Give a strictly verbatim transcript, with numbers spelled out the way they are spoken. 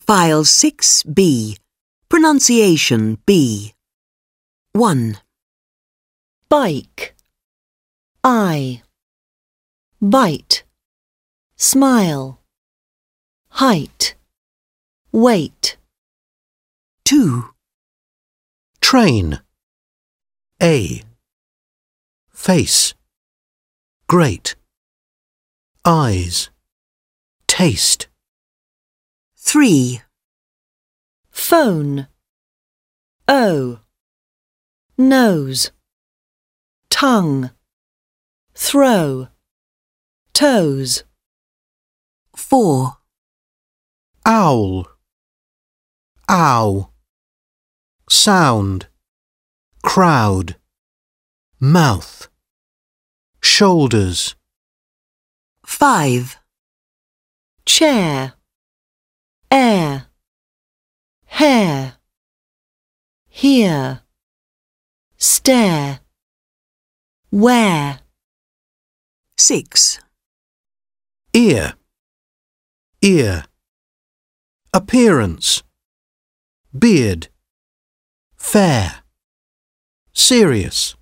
File six B. Pronunciation B. one. Bike, eye, bite, smile, height, weight. two. Train. A. Face. Great. Eyes. Taste. three. Phone, O, nose, tongue, throw, toes. four. Owl. Ow. Sound. Crowd. Mouth. Shoulders. five. Chair, air, hair, hear, stare, wear. six. Ear. Ear. Appearance. Beard. Fair. Serious.